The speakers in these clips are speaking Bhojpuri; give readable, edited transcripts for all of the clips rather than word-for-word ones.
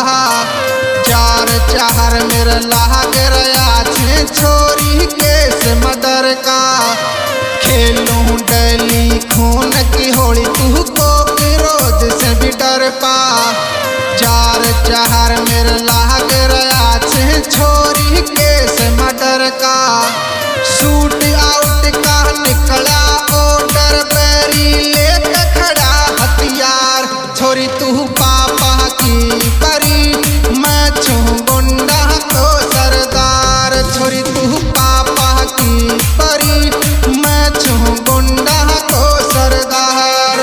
चार चार मेरे लाग रया छे छोरी केस मदर का। खेलूं डैली खून की होली तू को रोज से भी डर पा। चार चार मेरे लाग रया छे छोरी केस मदर का। शूट आउट का निकला ऑर्डर बैरी लेके खड़ा हथियार। छोरी तू पापा की परी मैं छू गुंडा तो सरदार। छोरी तू पापा की परी मैं छू गुंडा तो सरदार।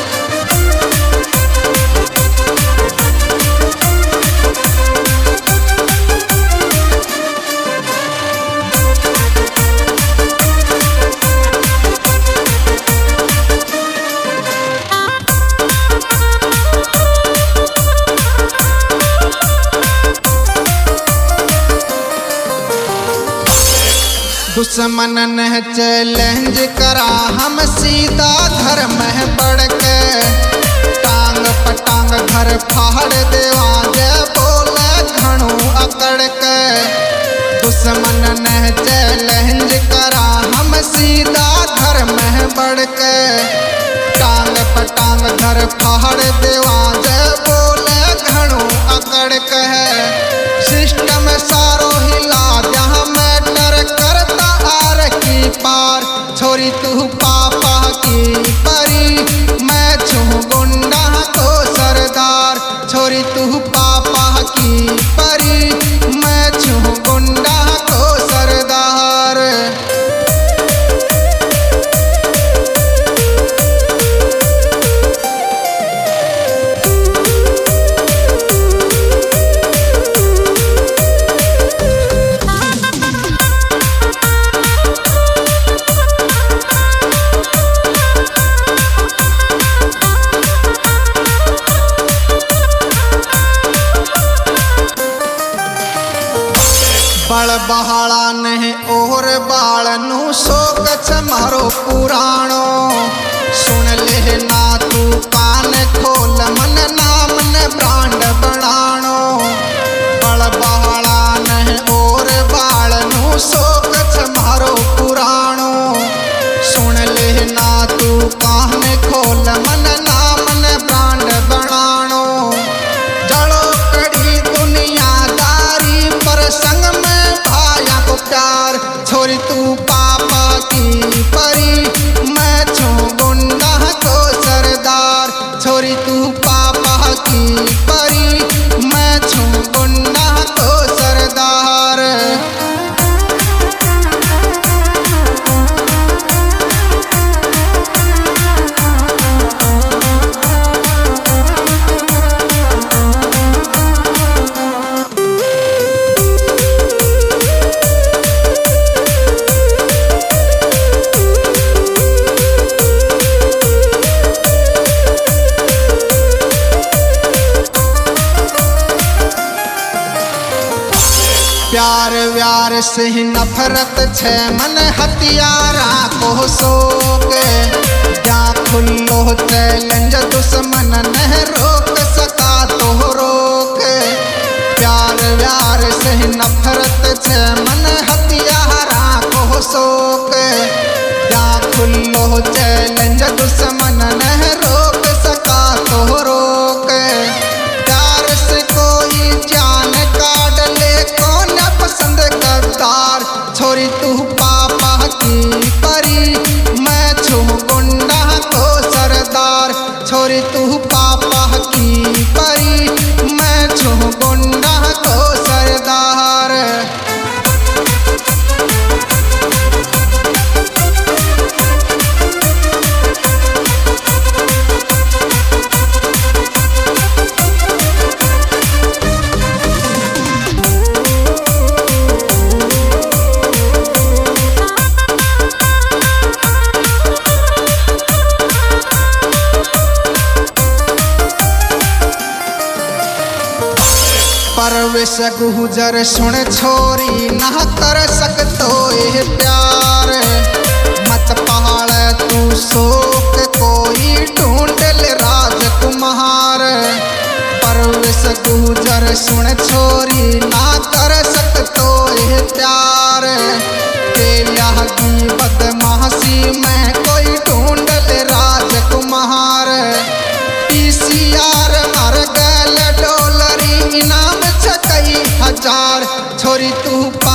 दुश्मन ने चैलेंज करा हम सीधा धर्म है बढ़ के। टांग पटांग घर फाड़ देवा जय बोले घणू अकड़ के। दुश्मन ने चैलेंज करा हम सीधा धर्म है बढ़ के। टांग पटांग घर फाड़ देवा जय बोले घणू अकड़ के। सिस्टम सारो हिला जहाँ मैटर करता आर की पार। छोरी तू पापा की परी मैं छू गुंडा तो सरदार। छोरी तू पापा की परी मैं छू गुंडा तो सरदार। बड़ बहाड़ा नहीं और बाल नू शोक छ मारो पुराणो। सुन ले ना तू कान खोल मन नाम ने ब्रांड बनाणो। बड़ बहाड़ा नहीं और बाल नू शोक छ मारो पुराणो। सुन ले ना तू कान खोल मन नाम ने ब्रांड बनाणो। जड़ो कड़ी दुनियादारी पर संग में प्यार। छोरी तू पापा की परी मैं छू गुंडा तो सरदार। छोरी तू पापा की परी मैं छू गुंडा तो सरदार। प्यार व्यार से ही नफरत छे मन हथियारा को शोक। क्या खुल्लो चैलेंज दुश्मन नहीं रोक सका तो रोक। प्यार व्यार से ही नफरत छे मन हथियारा को शोक। क्या खुल्लो चैलेंज दुश्मन नहीं रोक सका तो रोक। प्यार से कोई जान काट ले कौन पसंद करतार। छोरी तू पापा की परी मैं छू गुंडा तो सरदार। छोरी तू पापा की परी मैं छू गुंडा तो सरदार। परवेश गुजर सुन छोरी ना कर सकतो ये प्यार। मत पहाड़ तू शोक कोई ढूंढ ले राजकुमार। पर परवेश गुजर सुन छोरी ना कर सकतो ये प्यार की बदमाशी में कोई ढूंढ ले राजकुमार पीसीआर मर गल डॉलरी इनाम छकई हजार छोरी तू